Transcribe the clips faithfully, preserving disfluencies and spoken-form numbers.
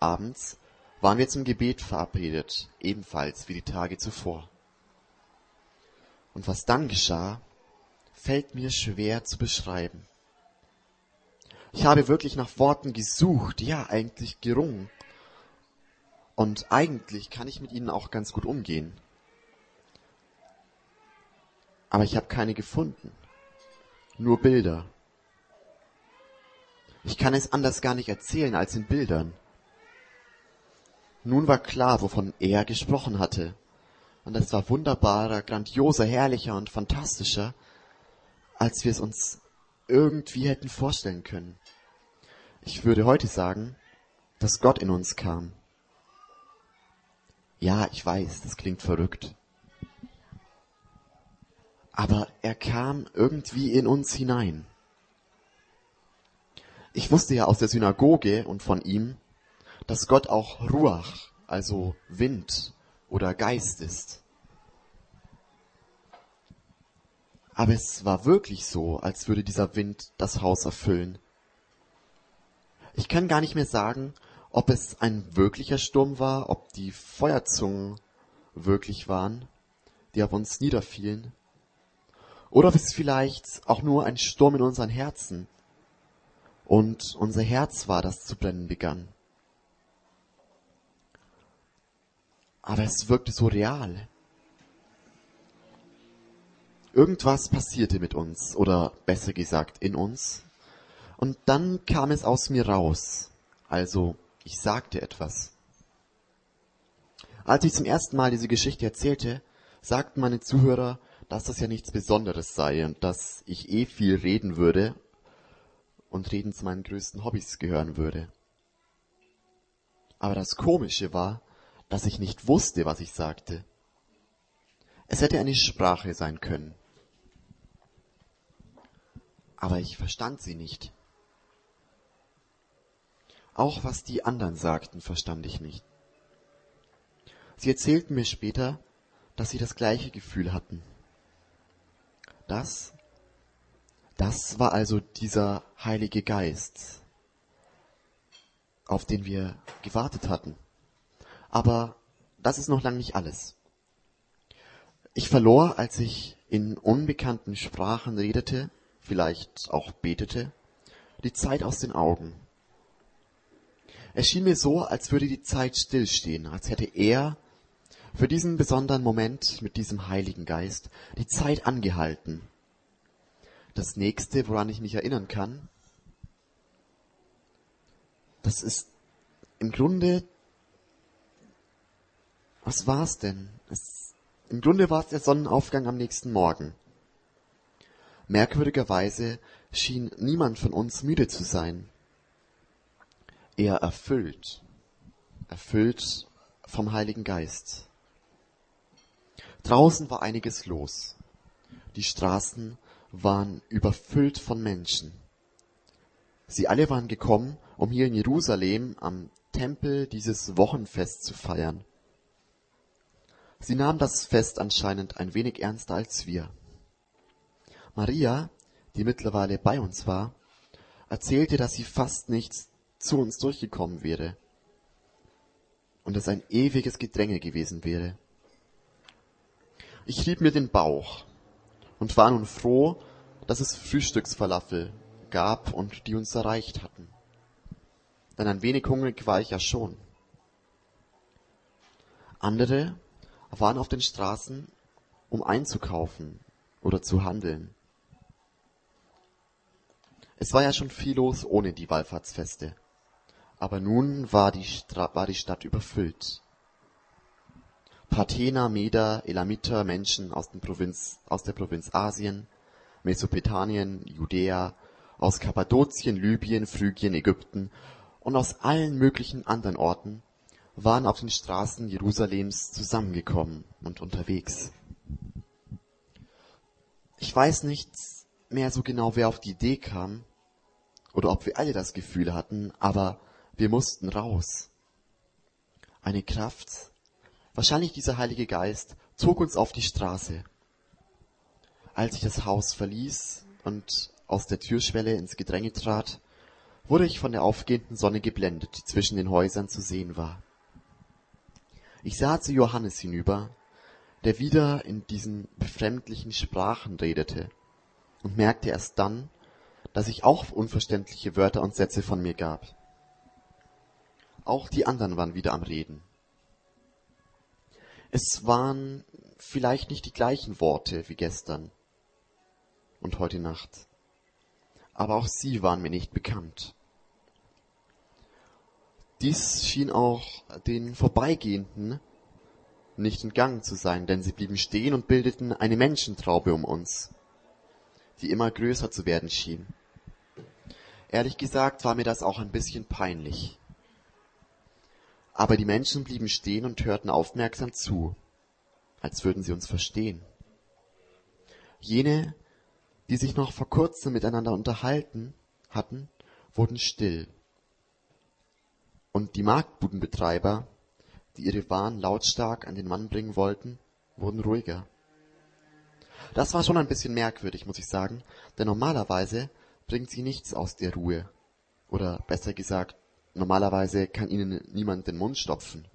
Abends waren wir zum Gebet verabredet, ebenfalls wie die Tage zuvor. Und was dann geschah, fällt mir schwer zu beschreiben. Ich habe wirklich nach Worten gesucht, ja, eigentlich gerungen. Und eigentlich kann ich mit ihnen auch ganz gut umgehen. Aber ich habe keine gefunden. Nur Bilder. Ich kann es anders gar nicht erzählen als in Bildern. Nun war klar, wovon er gesprochen hatte. Und es war wunderbarer, grandioser, herrlicher und fantastischer, als wir es uns irgendwie hätten vorstellen können. Ich würde heute sagen, dass Gott in uns kam. Ja, ich weiß, das klingt verrückt. Aber er kam irgendwie in uns hinein. Ich wusste ja aus der Synagoge und von ihm, dass Gott auch Ruach, also Wind oder Geist ist. Aber es war wirklich so, als würde dieser Wind das Haus erfüllen. Ich kann gar nicht mehr sagen, ob es ein wirklicher Sturm war, ob die Feuerzungen wirklich waren, die auf uns niederfielen, oder ob es vielleicht auch nur ein Sturm in unseren Herzen und unser Herz war, das zu brennen begann. Aber es wirkte so real. Irgendwas passierte mit uns, oder besser gesagt in uns, und dann kam es aus mir raus. Also, ich sagte etwas. Als ich zum ersten Mal diese Geschichte erzählte, sagten meine Zuhörer, dass das ja nichts Besonderes sei und dass ich eh viel reden würde und Reden zu meinen größten Hobbys gehören würde. Aber das Komische war, dass ich nicht wusste, was ich sagte. Es hätte eine Sprache sein können. Aber ich verstand sie nicht. Auch was die anderen sagten, verstand ich nicht. Sie erzählten mir später, dass sie das gleiche Gefühl hatten. Das, das war also dieser Heilige Geist, auf den wir gewartet hatten. Aber das ist noch lange nicht alles. Ich verlor, als ich in unbekannten Sprachen redete, vielleicht auch betete, die Zeit aus den Augen. Es schien mir so, als würde die Zeit stillstehen, als hätte er für diesen besonderen Moment mit diesem Heiligen Geist die Zeit angehalten. Das nächste, woran ich mich erinnern kann, das ist im Grunde, was war's denn? Es, im Grunde war es der Sonnenaufgang am nächsten Morgen. Merkwürdigerweise schien niemand von uns müde zu sein. Eher erfüllt, erfüllt vom Heiligen Geist. Draußen war einiges los. Die Straßen waren überfüllt von Menschen. Sie alle waren gekommen, um hier in Jerusalem am Tempel dieses Wochenfest zu feiern. Sie nahmen das Fest anscheinend ein wenig ernster als wir. Maria, die mittlerweile bei uns war, erzählte, dass sie fast nicht zu uns durchgekommen wäre und es ein ewiges Gedränge gewesen wäre. Ich rieb mir den Bauch und war nun froh, dass es Frühstücksfalafel gab und die uns erreicht hatten. Denn ein wenig hungrig war ich ja schon. Andere waren auf den Straßen, um einzukaufen oder zu handeln. Es war ja schon viel los ohne die Wallfahrtsfeste. Aber nun war die, Stra- war die Stadt überfüllt. Parthener, Meder, Elamiter, Menschen aus, den Provinz, aus der Provinz Asien, Mesopotamien, Judäa, aus Kappadokien, Libyen, Phrygien, Ägypten und aus allen möglichen anderen Orten waren auf den Straßen Jerusalems zusammengekommen und unterwegs. Ich weiß nicht mehr so genau, wer auf die Idee kam oder ob wir alle das Gefühl hatten, aber wir mussten raus. Eine Kraft, wahrscheinlich dieser Heilige Geist, zog uns auf die Straße. Als ich das Haus verließ und aus der Türschwelle ins Gedränge trat, wurde ich von der aufgehenden Sonne geblendet, die zwischen den Häusern zu sehen war. Ich sah zu Johannes hinüber, der wieder in diesen befremdlichen Sprachen redete, und merkte erst dann, dass ich auch unverständliche Wörter und Sätze von mir gab. Auch die anderen waren wieder am Reden. Es waren vielleicht nicht die gleichen Worte wie gestern und heute Nacht, aber auch sie waren mir nicht bekannt. Dies schien auch den Vorbeigehenden nicht entgangen zu sein, denn sie blieben stehen und bildeten eine Menschentraube um uns, die immer größer zu werden schien. Ehrlich gesagt war mir das auch ein bisschen peinlich. Aber die Menschen blieben stehen und hörten aufmerksam zu, als würden sie uns verstehen. Jene, die sich noch vor kurzem miteinander unterhalten hatten, wurden still. Und die Marktbudenbetreiber, die ihre Waren lautstark an den Mann bringen wollten, wurden ruhiger. Das war schon ein bisschen merkwürdig, muss ich sagen, denn normalerweise bringt sie nichts aus der Ruhe. Oder besser gesagt, normalerweise kann ihnen niemand den Mund stopfen.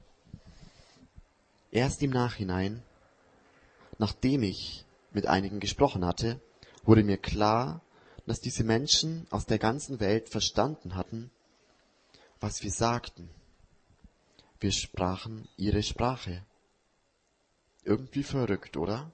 Erst im Nachhinein, nachdem ich mit einigen gesprochen hatte, wurde mir klar, dass diese Menschen aus der ganzen Welt verstanden hatten, was wir sagten. Wir sprachen ihre Sprache. Irgendwie verrückt, oder?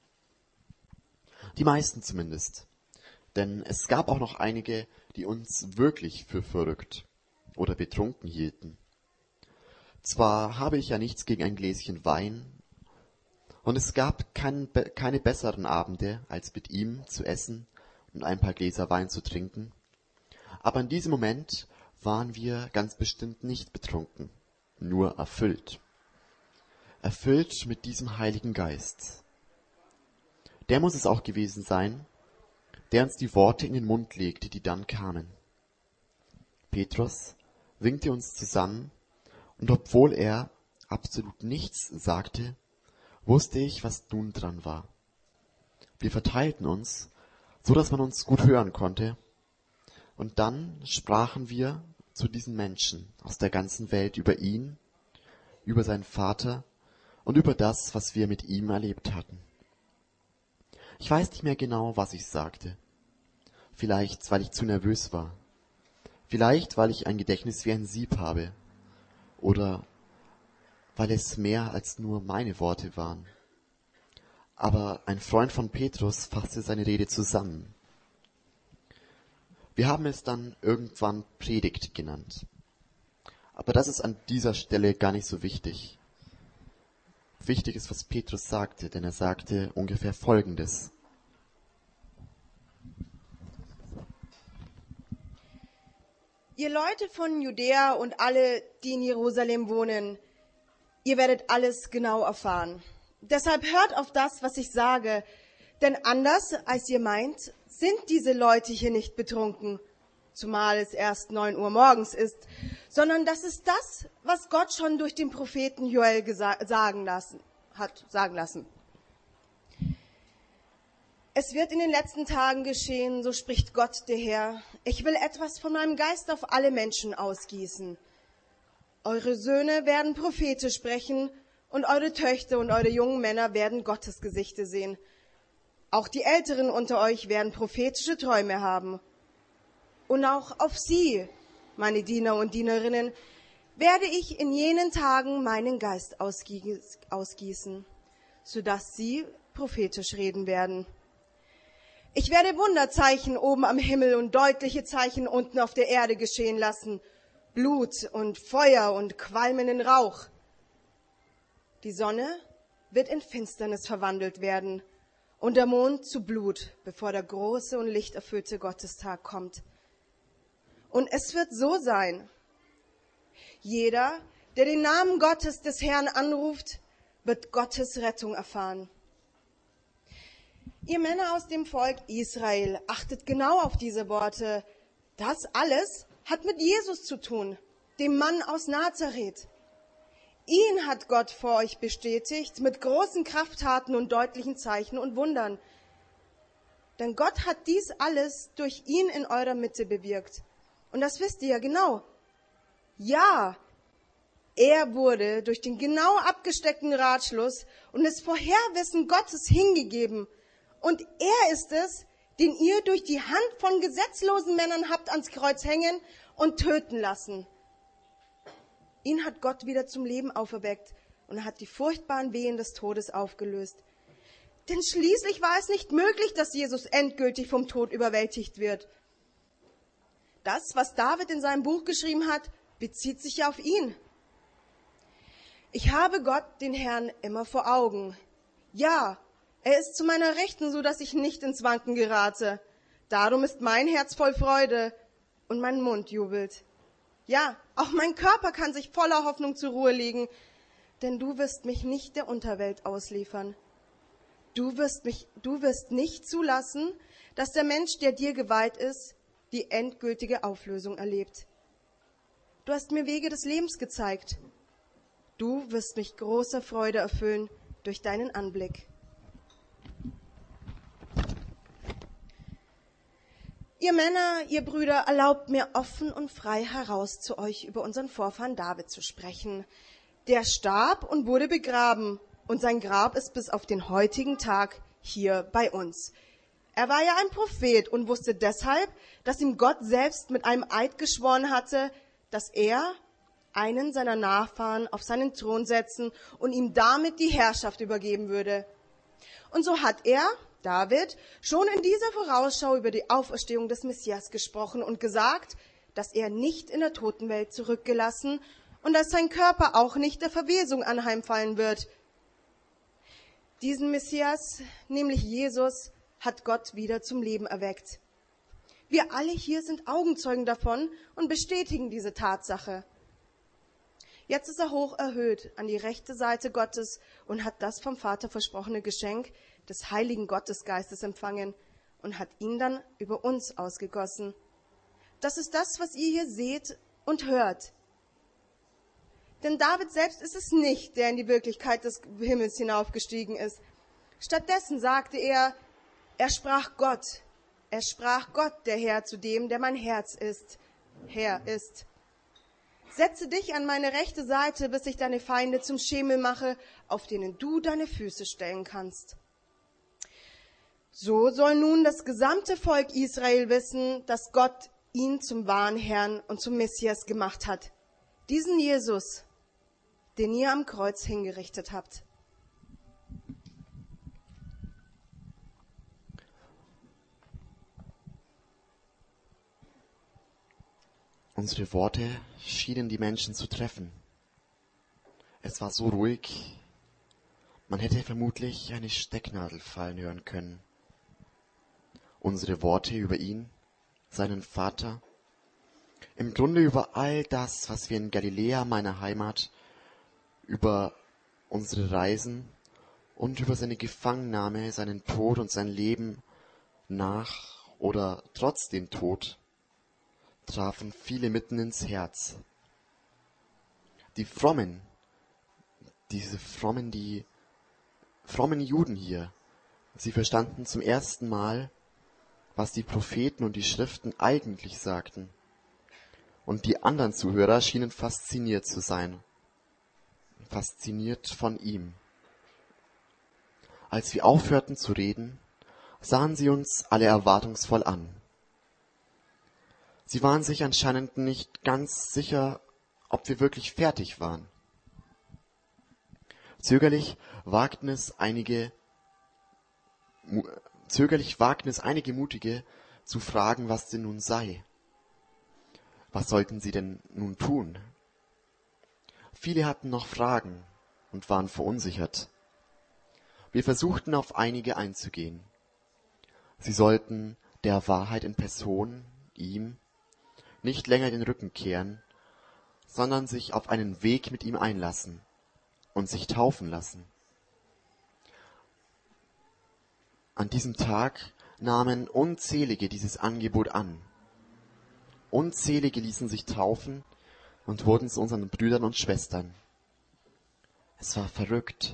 Die meisten zumindest. Denn es gab auch noch einige, die uns wirklich für verrückt oder betrunken hielten. Zwar habe ich ja nichts gegen ein Gläschen Wein, und es gab kein, keine besseren Abende, als mit ihm zu essen und ein paar Gläser Wein zu trinken, aber in diesem Moment waren wir ganz bestimmt nicht betrunken, nur erfüllt. Erfüllt mit diesem Heiligen Geist. Der muss es auch gewesen sein, der uns die Worte in den Mund legte, die dann kamen. Petrus winkte uns zusammen, und obwohl er absolut nichts sagte, wusste ich, was nun dran war. Wir verteilten uns, so dass man uns gut hören konnte, und dann sprachen wir zu diesen Menschen aus der ganzen Welt über ihn, über seinen Vater und über das, was wir mit ihm erlebt hatten. Ich weiß nicht mehr genau, was ich sagte. Vielleicht, weil ich zu nervös war. Vielleicht, weil ich ein Gedächtnis wie ein Sieb habe. Oder weil es mehr als nur meine Worte waren. Aber ein Freund von Petrus fasste seine Rede zusammen. Wir haben es dann irgendwann Predigt genannt. Aber das ist an dieser Stelle gar nicht so wichtig. Wichtig ist, was Petrus sagte, denn er sagte ungefähr Folgendes. Ihr Leute von Judäa und alle, die in Jerusalem wohnen, ihr werdet alles genau erfahren. Deshalb hört auf das, was ich sage, denn anders, als ihr meint, sind diese Leute hier nicht betrunken, zumal es erst neun Uhr morgens ist, sondern das ist das, was Gott schon durch den Propheten Joel gesa- sagen lassen, hat sagen lassen. Es wird in den letzten Tagen geschehen, so spricht Gott der Herr. Ich will etwas von meinem Geist auf alle Menschen ausgießen. Eure Söhne werden Prophete sprechen und eure Töchter und eure jungen Männer werden Gottes Gesichte sehen. Auch die Älteren unter euch werden prophetische Träume haben. Und auch auf sie, meine Diener und Dienerinnen, werde ich in jenen Tagen meinen Geist ausgießen, sodass sie prophetisch reden werden. Ich werde Wunderzeichen oben am Himmel und deutliche Zeichen unten auf der Erde geschehen lassen, Blut und Feuer und qualmenden Rauch. Die Sonne wird in Finsternis verwandelt werden und der Mond zu Blut, bevor der große und lichterfüllte Gottestag kommt. Und es wird so sein, jeder, der den Namen Gottes des Herrn anruft, wird Gottes Rettung erfahren. Ihr Männer aus dem Volk Israel, achtet genau auf diese Worte. Das alles hat mit Jesus zu tun, dem Mann aus Nazareth. Ihn hat Gott vor euch bestätigt mit großen Krafttaten und deutlichen Zeichen und Wundern. Denn Gott hat dies alles durch ihn in eurer Mitte bewirkt. Und das wisst ihr ja genau. Ja, er wurde durch den genau abgesteckten Ratschluss und das Vorherwissen Gottes hingegeben. Und er ist es, den ihr durch die Hand von gesetzlosen Männern habt ans Kreuz hängen und töten lassen. Ihn hat Gott wieder zum Leben auferweckt und er hat die furchtbaren Wehen des Todes aufgelöst. Denn schließlich war es nicht möglich, dass Jesus endgültig vom Tod überwältigt wird. Das, was David in seinem Buch geschrieben hat, bezieht sich ja auf ihn. Ich habe Gott, den Herrn, immer vor Augen. Ja, er ist zu meiner Rechten, so dass ich nicht ins Wanken gerate. Darum ist mein Herz voll Freude und mein Mund jubelt. Ja, auch mein Körper kann sich voller Hoffnung zur Ruhe legen, denn du wirst mich nicht der Unterwelt ausliefern. Du wirst mich, du wirst nicht zulassen, dass der Mensch, der dir geweiht ist, die endgültige Auflösung erlebt. Du hast mir Wege des Lebens gezeigt. Du wirst mich großer Freude erfüllen durch deinen Anblick. Ihr Männer, ihr Brüder, erlaubt mir offen und frei heraus zu euch über unseren Vorfahren David zu sprechen. Der starb und wurde begraben und sein Grab ist bis auf den heutigen Tag hier bei uns. Er war ja ein Prophet und wusste deshalb, dass ihm Gott selbst mit einem Eid geschworen hatte, dass er einen seiner Nachfahren auf seinen Thron setzen und ihm damit die Herrschaft übergeben würde. Und so hat er, David, schon in dieser Vorausschau über die Auferstehung des Messias gesprochen und gesagt, dass er nicht in der Totenwelt zurückgelassen und dass sein Körper auch nicht der Verwesung anheimfallen wird. Diesen Messias, nämlich Jesus, hat Gott wieder zum Leben erweckt. Wir alle hier sind Augenzeugen davon und bestätigen diese Tatsache. Jetzt ist er hoch erhöht an die rechte Seite Gottes und hat das vom Vater versprochene Geschenk des heiligen Gottesgeistes empfangen und hat ihn dann über uns ausgegossen. Das ist das, was ihr hier seht und hört. Denn David selbst ist es nicht, der in die Wirklichkeit des Himmels hinaufgestiegen ist. Stattdessen sagte er, er sprach Gott. Er sprach Gott, der Herr, zu dem, der mein Herz ist, Herr ist. Setze dich an meine rechte Seite, bis ich deine Feinde zum Schemel mache, auf denen du deine Füße stellen kannst. So soll nun das gesamte Volk Israel wissen, dass Gott ihn zum wahren Herrn und zum Messias gemacht hat. Diesen Jesus, den ihr am Kreuz hingerichtet habt. Unsere Worte schienen die Menschen zu treffen. Es war so ruhig, man hätte vermutlich eine Stecknadel fallen hören können. Unsere Worte über ihn, seinen Vater, im Grunde über all das, was wir in Galiläa, meiner Heimat, über unsere Reisen und über seine Gefangennahme, seinen Tod und sein Leben nach oder trotz dem Tod, trafen viele mitten ins Herz. Die Frommen, diese Frommen, die frommen Juden hier, sie verstanden zum ersten Mal, was die Propheten und die Schriften eigentlich sagten. Und die anderen Zuhörer schienen fasziniert zu sein, fasziniert von ihm. Als wir aufhörten zu reden, sahen sie uns alle erwartungsvoll an. Sie waren sich anscheinend nicht ganz sicher, ob wir wirklich fertig waren. Zögerlich wagten es einige, zögerlich wagten es einige Mutige zu fragen, was denn nun sei. Was sollten sie denn nun tun? Viele hatten noch Fragen und waren verunsichert. Wir versuchten auf einige einzugehen. Sie sollten der Wahrheit in Person, ihm, nicht länger den Rücken kehren, sondern sich auf einen Weg mit ihm einlassen und sich taufen lassen. An diesem Tag nahmen Unzählige dieses Angebot an. Unzählige ließen sich taufen und wurden zu unseren Brüdern und Schwestern. Es war verrückt.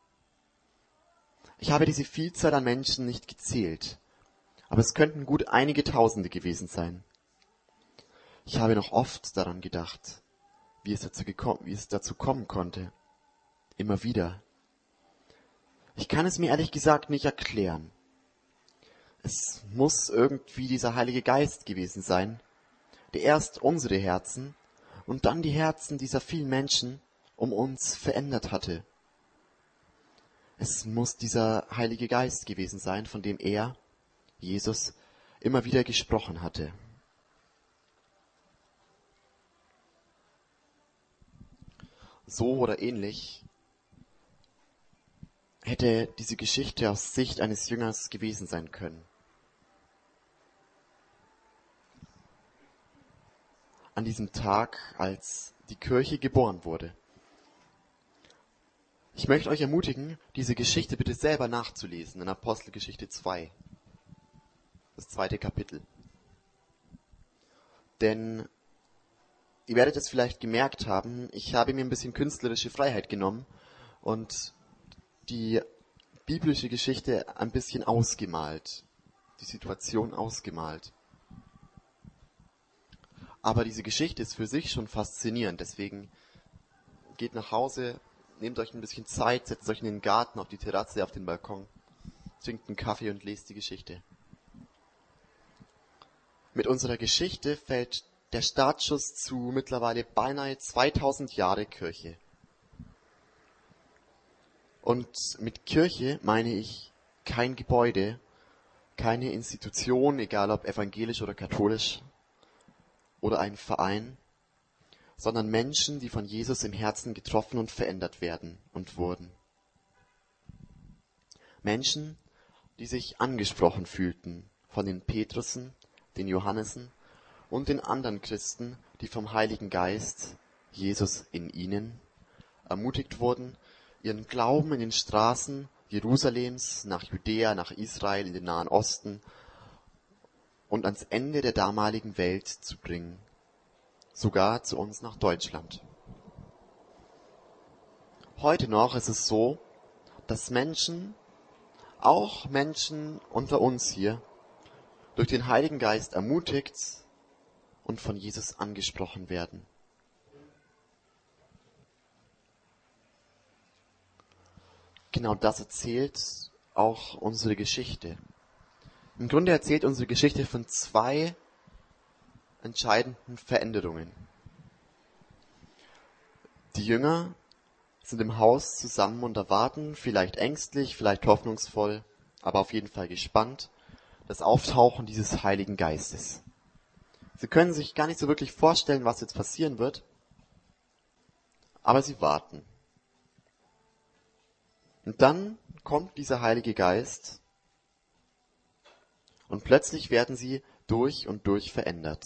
Ich habe diese Vielzahl an Menschen nicht gezählt, aber es könnten gut einige Tausende gewesen sein. Ich habe noch oft daran gedacht, wie es dazu gekommen, wie es dazu kommen konnte. Immer wieder. Ich kann es mir ehrlich gesagt nicht erklären. Es muss irgendwie dieser Heilige Geist gewesen sein, der erst unsere Herzen und dann die Herzen dieser vielen Menschen um uns verändert hatte. Es muss dieser Heilige Geist gewesen sein, von dem er, Jesus, immer wieder gesprochen hatte. So oder ähnlich hätte diese Geschichte aus Sicht eines Jüngers gewesen sein können. An diesem Tag, als die Kirche geboren wurde. Ich möchte euch ermutigen, diese Geschichte bitte selber nachzulesen in Apostelgeschichte zwei, das zweite Kapitel. Denn ihr werdet es vielleicht gemerkt haben, ich habe mir ein bisschen künstlerische Freiheit genommen und die biblische Geschichte ein bisschen ausgemalt, die Situation ausgemalt. Aber diese Geschichte ist für sich schon faszinierend, deswegen geht nach Hause, nehmt euch ein bisschen Zeit, setzt euch in den Garten, auf die Terrasse, auf den Balkon, trinkt einen Kaffee und lest die Geschichte. Mit unserer Geschichte fällt der Startschuss zu mittlerweile beinahe zweitausend Jahre Kirche. Und mit Kirche meine ich kein Gebäude, keine Institution, egal ob evangelisch oder katholisch, oder ein Verein, sondern Menschen, die von Jesus im Herzen getroffen und verändert werden und wurden. Menschen, die sich angesprochen fühlten von den Petrussen, den Johannessen und den anderen Christen, die vom Heiligen Geist, Jesus in ihnen, ermutigt wurden, ihren Glauben in den Straßen Jerusalems, nach Judäa, nach Israel, in den Nahen Osten und ans Ende der damaligen Welt zu bringen, sogar zu uns nach Deutschland. Heute noch ist es so, dass Menschen, auch Menschen unter uns hier, durch den Heiligen Geist ermutigt und von Jesus angesprochen werden. Genau das erzählt auch unsere Geschichte. Im Grunde erzählt unsere Geschichte von zwei entscheidenden Veränderungen. Die Jünger sind im Haus zusammen und erwarten, vielleicht ängstlich, vielleicht hoffnungsvoll, aber auf jeden Fall gespannt, das Auftauchen dieses Heiligen Geistes. Sie können sich gar nicht so wirklich vorstellen, was jetzt passieren wird, aber sie warten. Und dann kommt dieser Heilige Geist und plötzlich werden sie durch und durch verändert.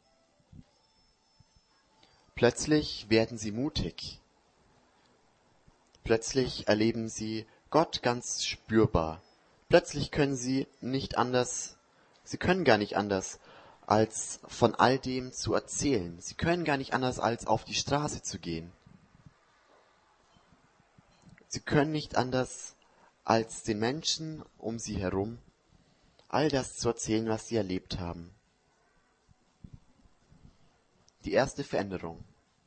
Plötzlich werden sie mutig. Plötzlich erleben sie Gott ganz spürbar. Plötzlich können sie nicht anders, sie können gar nicht anders, als von all dem zu erzählen. Sie können gar nicht anders, als auf die Straße zu gehen. Sie können nicht anders, als den Menschen um sie herum all das zu erzählen, was sie erlebt haben. Die erste Veränderung.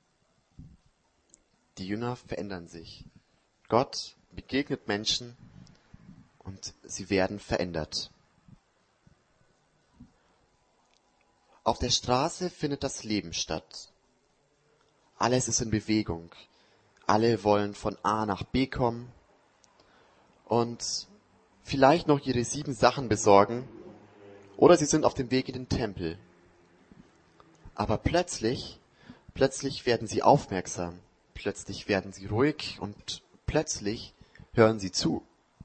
Die Jünger verändern sich. Gott begegnet Menschen und sie werden verändert. Auf der Straße findet das Leben statt. Alles ist in Bewegung. Alle wollen von A nach B kommen und vielleicht noch ihre sieben Sachen besorgen oder sie sind auf dem Weg in den Tempel. Aber plötzlich, plötzlich werden sie aufmerksam, plötzlich werden sie ruhig und plötzlich hören sie zu.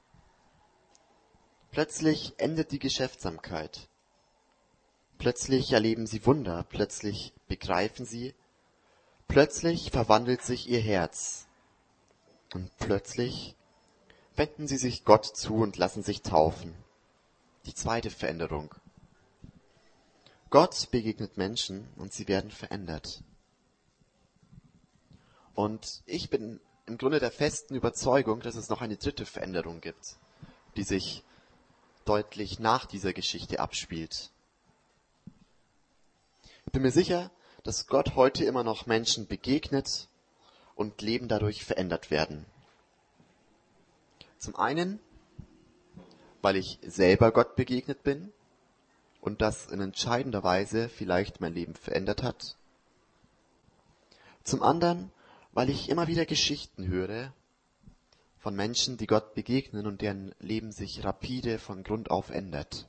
Plötzlich endet die Geschäftsamkeit. Plötzlich erleben sie Wunder, plötzlich begreifen sie, plötzlich verwandelt sich ihr Herz. Und plötzlich wenden sie sich Gott zu und lassen sich taufen. Die zweite Veränderung. Gott begegnet Menschen und sie werden verändert. Und ich bin im Grunde der festen Überzeugung, dass es noch eine dritte Veränderung gibt, die sich deutlich nach dieser Geschichte abspielt. bin mir sicher, dass Gott heute immer noch Menschen begegnet und Leben dadurch verändert werden. Zum einen, weil ich selber Gott begegnet bin und das in entscheidender Weise vielleicht mein Leben verändert hat. Zum anderen, weil ich immer wieder Geschichten höre von Menschen, die Gott begegnen und deren Leben sich rapide von Grund auf ändert.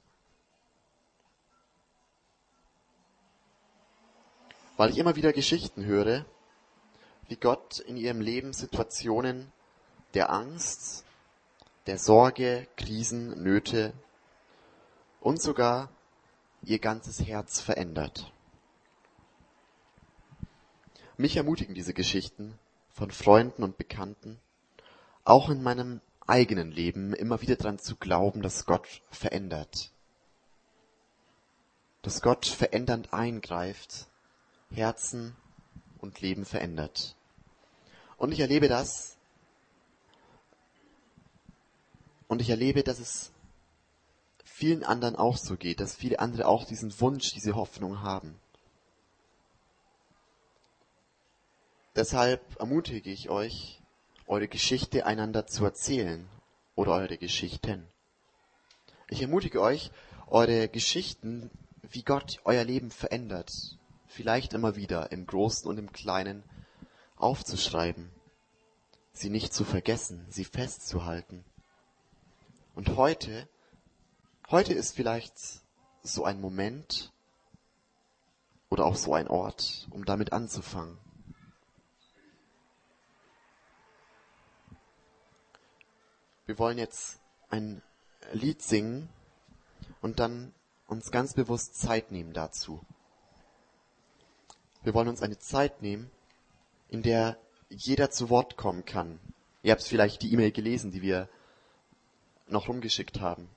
Weil ich immer wieder Geschichten höre, wie Gott in ihrem Leben Situationen der Angst, der Sorge, Krisen, Nöte und sogar ihr ganzes Herz verändert. Mich ermutigen diese Geschichten von Freunden und Bekannten, auch in meinem eigenen Leben immer wieder daran zu glauben, dass Gott verändert. Dass Gott verändernd eingreift, Herzen und Leben verändert. Und ich erlebe das, und ich erlebe, dass es vielen anderen auch so geht, dass viele andere auch diesen Wunsch, diese Hoffnung haben. Deshalb ermutige ich euch, eure Geschichte einander zu erzählen oder eure Geschichten. Ich ermutige euch, eure Geschichten, wie Gott euer Leben verändert, vielleicht immer wieder im Großen und im Kleinen aufzuschreiben, sie nicht zu vergessen, sie festzuhalten. Und heute, heute ist vielleicht so ein Moment oder auch so ein Ort, um damit anzufangen. Wir wollen jetzt ein Lied singen und dann uns ganz bewusst Zeit nehmen dazu. Wir wollen uns eine Zeit nehmen, in der jeder zu Wort kommen kann. Ihr habt vielleicht die E-Mail gelesen, die wir noch rumgeschickt haben.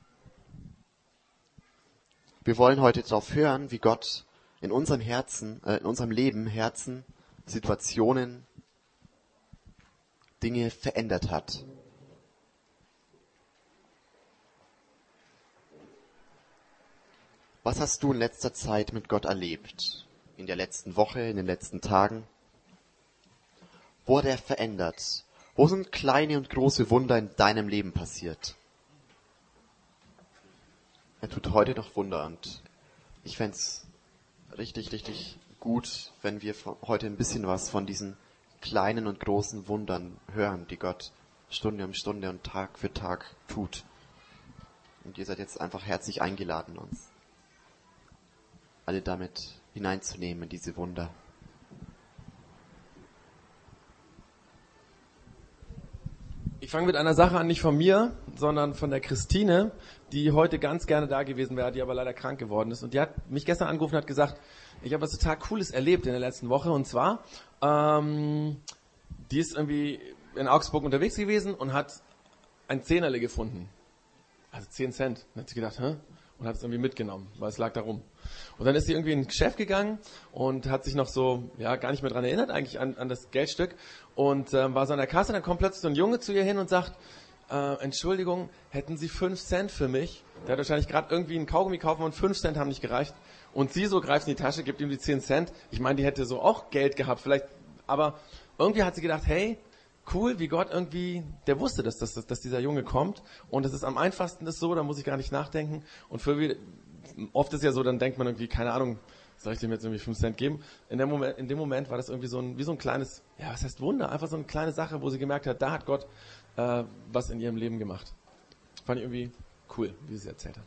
Wir wollen heute darauf hören, wie Gott in unserem Herzen, äh, in unserem Leben, Herzen, Situationen, Dinge verändert hat. Was hast du in letzter Zeit mit Gott erlebt? In der letzten Woche, in den letzten Tagen? Wo hat er verändert? Wo sind kleine und große Wunder in deinem Leben passiert? Er tut heute noch Wunder und ich fände es richtig, richtig gut, wenn wir heute ein bisschen was von diesen kleinen und großen Wundern hören, die Gott Stunde um Stunde und Tag für Tag tut. Und ihr seid jetzt einfach herzlich eingeladen, uns alle damit hineinzunehmen in diese Wunder. Ich fange mit einer Sache an, nicht von mir, sondern von der Christine, die heute ganz gerne da gewesen wäre, die aber leider krank geworden ist. Und die hat mich gestern angerufen und hat gesagt, ich habe was total Cooles erlebt in der letzten Woche. Und zwar, ähm, die ist irgendwie in Augsburg unterwegs gewesen und hat ein Zehnerle gefunden. Also zehn Cent. Dann hat sie gedacht, hä? Und hat es irgendwie mitgenommen, weil es lag da rum. Und dann ist sie irgendwie in ein Geschäft gegangen und hat sich noch so, ja, gar nicht mehr dran erinnert, eigentlich an, an das Geldstück. Und ähm, war so an der Kasse, dann kommt plötzlich so ein Junge zu ihr hin und sagt, äh, Entschuldigung, hätten Sie fünf Cent für mich? Der hat wahrscheinlich gerade irgendwie einen Kaugummi kaufen und fünf Cent haben nicht gereicht. Und sie so greift in die Tasche, gibt ihm die zehn Cent. Ich meine, die hätte so auch Geld gehabt, vielleicht, aber irgendwie hat sie gedacht, hey, cool, wie Gott irgendwie, der wusste, dass, dass, dass dieser Junge kommt. Und es ist am einfachsten ist so, da muss ich gar nicht nachdenken. Und für oft ist ja so, dann denkt man irgendwie, keine Ahnung, soll ich dem jetzt irgendwie fünf Cent geben? In dem Moment, in dem Moment war das irgendwie so ein, wie so ein kleines, ja, was heißt Wunder? Einfach so eine kleine Sache, wo sie gemerkt hat, da hat Gott äh, was in ihrem Leben gemacht. Fand ich irgendwie cool, wie sie es erzählt hat.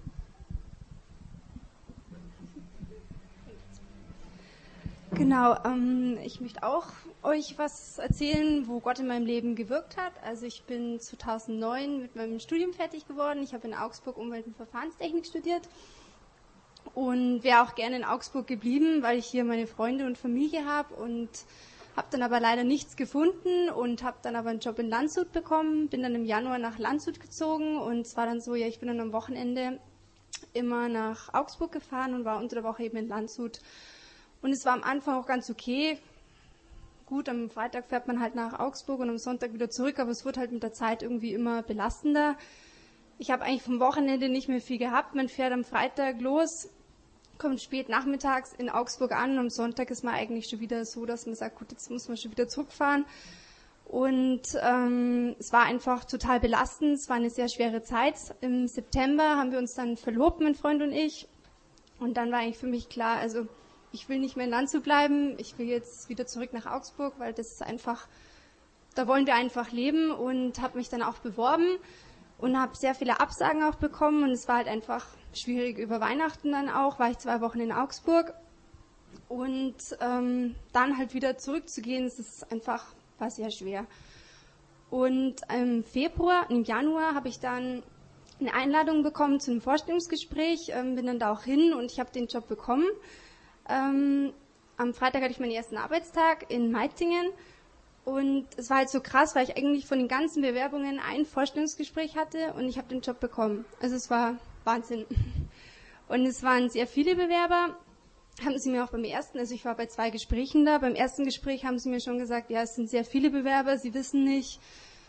Genau, ähm, ich möchte auch euch was erzählen, wo Gott in meinem Leben gewirkt hat. Also ich bin zweitausendneun mit meinem Studium fertig geworden. Ich habe in Augsburg Umwelt- und Verfahrenstechnik studiert und wäre auch gerne in Augsburg geblieben, weil ich hier meine Freunde und Familie habe und habe dann aber leider nichts gefunden und habe dann aber einen Job in Landshut bekommen. Bin dann im Januar nach Landshut gezogen und es war dann so, ja, ich bin dann am Wochenende immer nach Augsburg gefahren und war unter der Woche eben in Landshut. Und es war am Anfang auch ganz okay. Gut, am Freitag fährt man halt nach Augsburg und am Sonntag wieder zurück, aber es wird halt mit der Zeit irgendwie immer belastender. Ich habe eigentlich vom Wochenende nicht mehr viel gehabt. Man fährt am Freitag los, kommt spät nachmittags in Augsburg an und am Sonntag ist man eigentlich schon wieder so, dass man sagt, gut, jetzt muss man schon wieder zurückfahren. Und ähm, es war einfach total belastend, es war eine sehr schwere Zeit. Im September haben wir uns dann verlobt, mein Freund und ich. Und dann war eigentlich für mich klar, also ich will nicht mehr in Landshut bleiben, ich will jetzt wieder zurück nach Augsburg, weil das ist einfach, da wollen wir einfach leben, und habe mich dann auch beworben und habe sehr viele Absagen auch bekommen, und es war halt einfach schwierig. Über Weihnachten dann auch, war ich zwei Wochen in Augsburg, und ähm, dann halt wieder zurückzugehen, das ist einfach, war sehr schwer. Und im Februar, im Januar habe ich dann eine Einladung bekommen zu einem Vorstellungsgespräch, ähm, bin dann da auch hin und ich habe den Job bekommen. Ähm, am Freitag hatte ich meinen ersten Arbeitstag in Meitingen, und es war halt so krass, weil ich eigentlich von den ganzen Bewerbungen ein Vorstellungsgespräch hatte und ich habe den Job bekommen. Also es war Wahnsinn. Und es waren sehr viele Bewerber, haben sie mir auch beim ersten, also ich war bei zwei Gesprächen da, beim ersten Gespräch haben sie mir schon gesagt, ja, es sind sehr viele Bewerber, sie wissen nicht,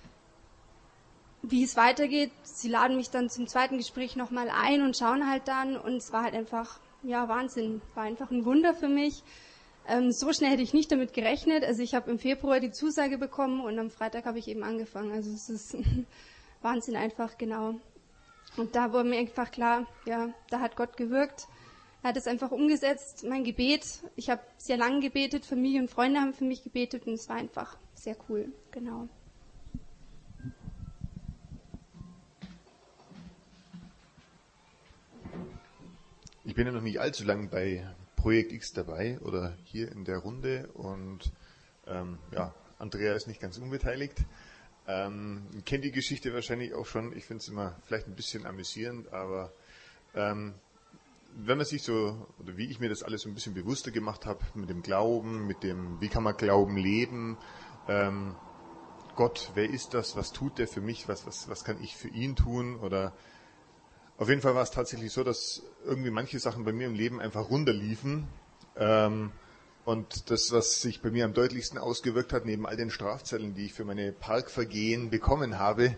wie es weitergeht. Sie laden mich dann zum zweiten Gespräch nochmal ein und schauen halt dann, und es war halt einfach, ja, Wahnsinn, war einfach ein Wunder für mich. Ähm, so schnell hätte ich nicht damit gerechnet. Also ich habe im Februar die Zusage bekommen und am Freitag habe ich eben angefangen. Also es ist Wahnsinn einfach, genau. Und da wurde mir einfach klar, ja, da hat Gott gewirkt. Er hat es einfach umgesetzt, mein Gebet. Ich habe sehr lange gebetet, Familie und Freunde haben für mich gebetet, und es war einfach sehr cool, genau. Ich bin ja noch nicht allzu lang bei Projekt X dabei oder hier in der Runde, und ähm, ja, Andrea ist nicht ganz unbeteiligt. Ähm, kennt die Geschichte wahrscheinlich auch schon. Ich finde es immer vielleicht ein bisschen amüsierend, aber ähm, wenn man sich so, oder wie ich mir das alles so ein bisschen bewusster gemacht habe, mit dem Glauben, mit dem, wie kann man Glauben leben, ähm, Gott, wer ist das, was tut der für mich, was, was, was kann ich für ihn tun, oder auf jeden Fall war es tatsächlich so, dass irgendwie manche Sachen bei mir im Leben einfach runterliefen. Ähm, und das, was sich bei mir am deutlichsten ausgewirkt hat, neben all den Strafzetteln, die ich für meine Parkvergehen bekommen habe,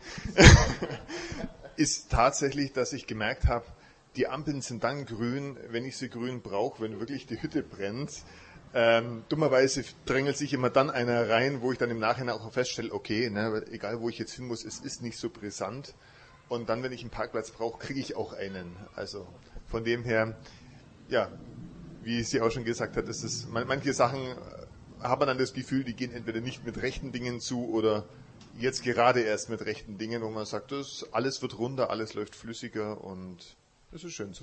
ist tatsächlich, dass ich gemerkt habe, die Ampeln sind dann grün, wenn ich sie grün brauche, wenn wirklich die Hütte brennt. Ähm, dummerweise drängelt sich immer dann einer rein, wo ich dann im Nachhinein auch feststelle, okay, ne, egal wo ich jetzt hin muss, es ist nicht so brisant. Und dann, wenn ich einen Parkplatz brauche, kriege ich auch einen. Also von dem her, ja, wie sie auch schon gesagt hat, ist es, manche Sachen hat man dann das Gefühl, die gehen entweder nicht mit rechten Dingen zu oder jetzt gerade erst mit rechten Dingen, wo man sagt, das, alles wird runter, alles läuft flüssiger, und das ist schön so.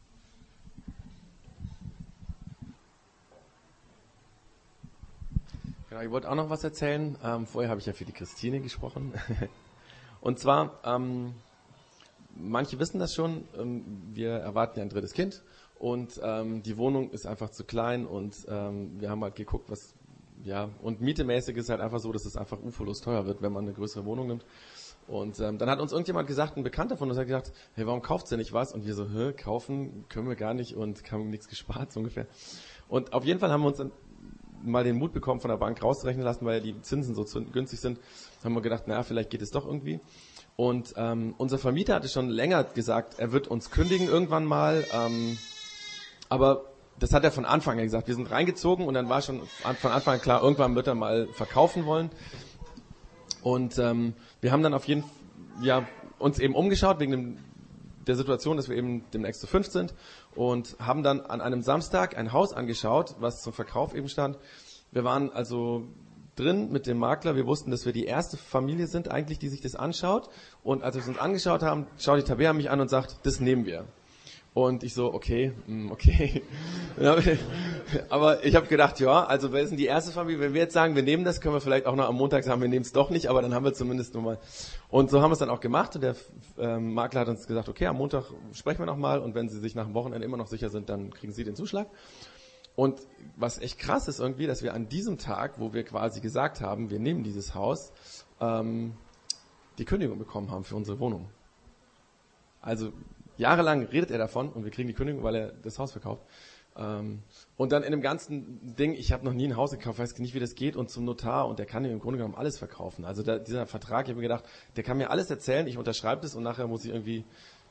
Genau, ich wollte auch noch was erzählen. Ähm, vorher habe ich ja für die Christine gesprochen. Und zwar, ähm, manche wissen das schon, ähm, wir erwarten ja ein drittes Kind, und ähm, die Wohnung ist einfach zu klein, und ähm, wir haben halt geguckt, was, ja, und mietemäßig ist halt einfach so, dass es einfach uferlos teuer wird, wenn man eine größere Wohnung nimmt. Und ähm, dann hat uns irgendjemand gesagt, ein Bekannter von uns hat gesagt, hey, warum kauft ihr nicht was? Und wir so, hä, kaufen können wir gar nicht, und haben nichts gespart, so ungefähr. Und auf jeden Fall haben wir uns dann mal den Mut bekommen, von der Bank rauszurechnen lassen, weil die Zinsen so günstig sind, haben wir gedacht, naja, vielleicht geht es doch irgendwie. Und ähm, unser Vermieter hatte schon länger gesagt, er wird uns kündigen irgendwann mal, ähm, aber das hat er von Anfang an gesagt. Wir sind reingezogen, und dann war schon von Anfang an klar, irgendwann wird er mal verkaufen wollen. Und ähm, wir haben dann auf jeden Fall, ja, uns eben umgeschaut wegen dem, der Situation, dass wir eben demnächst zu fünf sind, und haben dann an einem Samstag ein Haus angeschaut, was zum Verkauf eben stand. Wir waren also drin mit dem Makler. Wir wussten, dass wir die erste Familie sind eigentlich, die sich das anschaut. Und als wir es uns angeschaut haben, schaut die Tabea mich an und sagt, das nehmen wir. Und ich so, okay, okay. Aber ich habe gedacht, ja, also wir sind die erste Familie. Wenn wir jetzt sagen, wir nehmen das, können wir vielleicht auch noch am Montag sagen, wir nehmen es doch nicht. Aber dann haben wir zumindest nur mal. Und so haben wir es dann auch gemacht. Und der ähm, Makler hat uns gesagt, okay, am Montag sprechen wir noch mal. Und wenn Sie sich nach dem Wochenende immer noch sicher sind, dann kriegen Sie den Zuschlag. Und was echt krass ist irgendwie, dass wir an diesem Tag, wo wir quasi gesagt haben, wir nehmen dieses Haus, ähm, die Kündigung bekommen haben für unsere Wohnung. Also jahrelang redet er davon, und wir kriegen die Kündigung, weil er das Haus verkauft. Ähm, und dann in dem ganzen Ding, ich habe noch nie ein Haus gekauft, weiß nicht, wie das geht, und zum Notar, und der kann mir im Grunde genommen alles verkaufen. Also da, dieser Vertrag, ich habe mir gedacht, der kann mir alles erzählen, ich unterschreibe das, und nachher muss ich irgendwie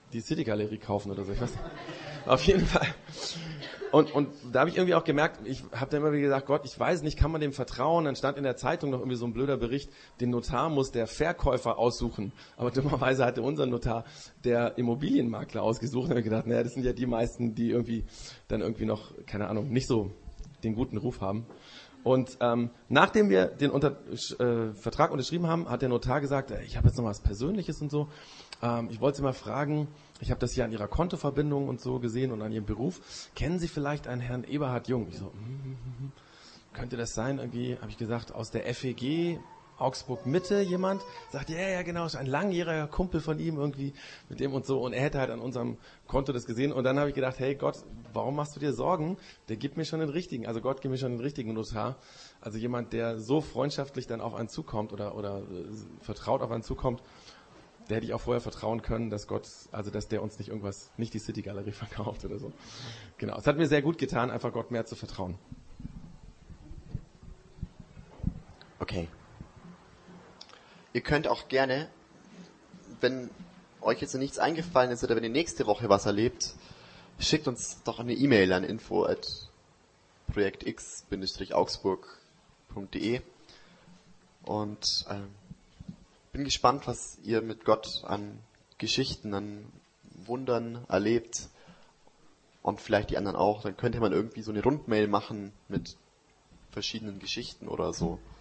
die City Galerie kaufen oder so. Ich weiß nicht. Auf jeden Fall. Und, und da habe ich irgendwie auch gemerkt, ich habe dann immer wieder gesagt, Gott, ich weiß nicht, kann man dem vertrauen? Dann stand in der Zeitung noch irgendwie so ein blöder Bericht, den Notar muss der Verkäufer aussuchen. Aber dummerweise hatte unser Notar der Immobilienmakler ausgesucht. Und habe ich gedacht, naja, das sind ja die meisten, die irgendwie dann irgendwie noch, keine Ahnung, nicht so den guten Ruf haben. Und ähm, nachdem wir den unter, äh, Vertrag unterschrieben haben, hat der Notar gesagt, äh, ich habe jetzt noch was Persönliches und so. Ähm, ich wollte Sie mal fragen, ich habe das hier an Ihrer Kontoverbindung und so gesehen und an Ihrem Beruf. Kennen Sie vielleicht einen Herrn Eberhard Jung? Ich so, mm, mm, mm. Könnte das sein? Irgendwie habe ich gesagt, aus der F E G Augsburg Mitte jemand? Sagt, ja, ja, genau, ist ein langjähriger Kumpel von ihm irgendwie mit dem und so. Und er hätte halt an unserem Konto das gesehen. Und dann habe ich gedacht, hey Gott, warum machst du dir Sorgen? Der gibt mir schon den richtigen. Also Gott gibt mir schon den richtigen Notar. Also jemand, der so freundschaftlich dann auf einen zukommt oder, oder äh, vertraut auf einen zukommt, der hätte ich auch vorher vertrauen können, dass Gott, also dass der uns nicht irgendwas, nicht die City Galerie verkauft oder so. Genau. Es hat mir sehr gut getan, einfach Gott mehr zu vertrauen. Okay. Ihr könnt auch gerne, wenn euch jetzt nichts eingefallen ist oder wenn ihr nächste Woche was erlebt, schickt uns doch eine E-Mail an info at projektx augsburg punkt de und ähm, bin gespannt, was ihr mit Gott an Geschichten, an Wundern erlebt und vielleicht die anderen auch. Dann könnte man irgendwie so eine Rundmail machen mit verschiedenen Geschichten oder so.